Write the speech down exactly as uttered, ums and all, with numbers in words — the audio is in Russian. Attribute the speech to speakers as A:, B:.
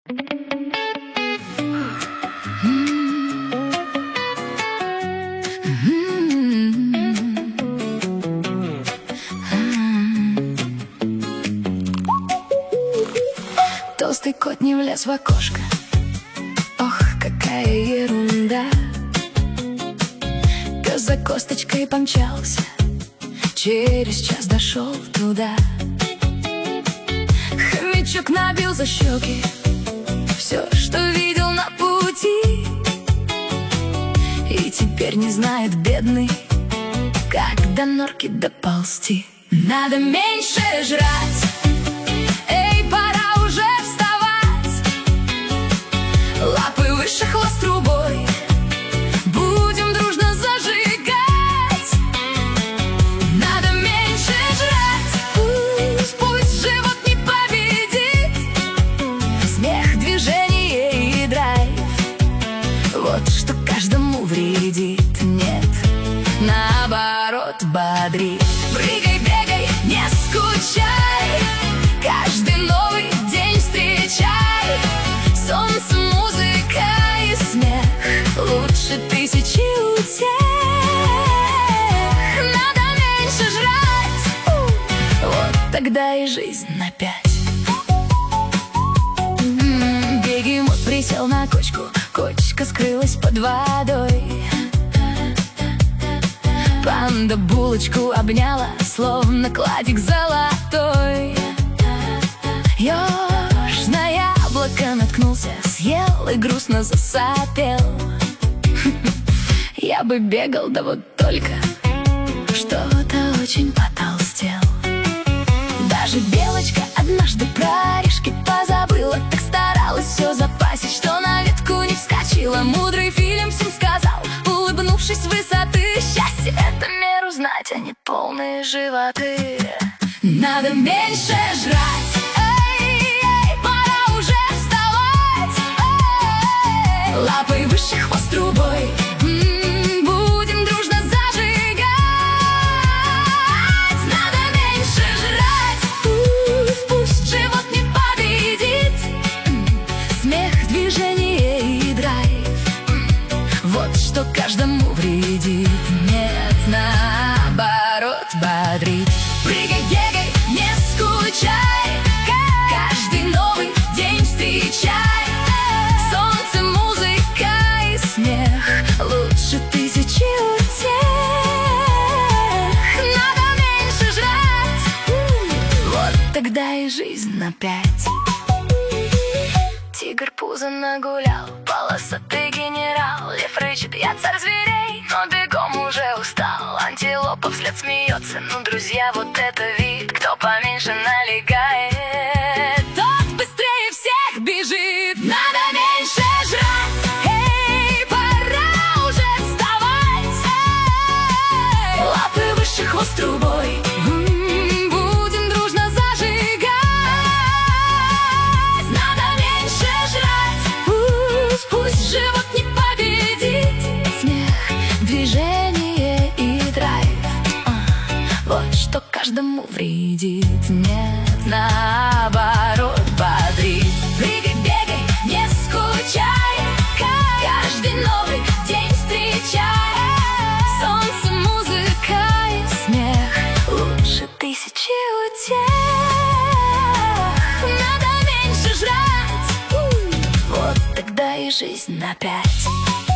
A: Толстый кот не влез в окошко. Ох, какая ерунда. Пес за косточкой помчался, через час дошел туда. Хомячок набил за щеки все, что видел на пути, и теперь не знает, бедный, как до норки доползти. Надо меньше жрать, эй, пора уже вставать. Лапы выше, хвост трубой, будем дружно зажигать. Надо меньше жрать, пусть, пусть живот не победит. Смех, движение и драйв, вот что каждому вредит. Нет, наоборот, бодрит. Прыгай, бегай, не скучай, каждый новый день встречай. Солнце, музыка и смех лучше тысячи утех. Надо меньше жрать, вот тогда и жизнь на пять. М-м, бегемот присел на кочку, кочка скрылась под водой. Панда булочку обняла, словно кладик золотой. Ёж на яблоко наткнулся, съел и грустно засопел. Я бы бегал, да вот только что-то очень потолстел. Даже белочка однажды про орешки позабыла, так старалась все запасить, что на ветку не вскочила. Мудрый фильм всем сказал, улыбнувшись с высоты: счастье — это меру знать, а не полные животы. Надо меньше жрать, эй, эй, пора уже вставать. Эй, лапой выше, хвост трубой, м-м, будем дружно зажигать. Надо меньше жрать, пусть, пусть живот не победит. Смех, движение и драйв, вот что каждому вредит. Нет, наоборот, бодрит. Прыгай, бегай, не скучай, каждый новый день встречай. Солнце, музыка и смех лучше тысячи утех. Надо меньше жрать, вот тогда и жизнь на пять. Тигр пузо нагулял, полосатый генерал. Лев рычит: я царь зверей, но бегом уже устал. Антилопа вслед смеется: ну, друзья, вот это вид. Кто поменьше налегает, тот быстрее всех бежит. Надо меньше жрать, эй, пора уже вставать. Эй, лапы выше, хвост трубой, м-м, будем дружно зажигать. Надо меньше жрать, пусть, пусть живот не победит. Смех, движение и драйв, а, вот что каждому вредит. Нет, наоборот, бодрит. Прыгай, бегай, не скучай, каждый новый день встречай. Солнце, музыка и смех лучше тысячи утех. Надо меньше жрать, вот тогда и жизнь на пять.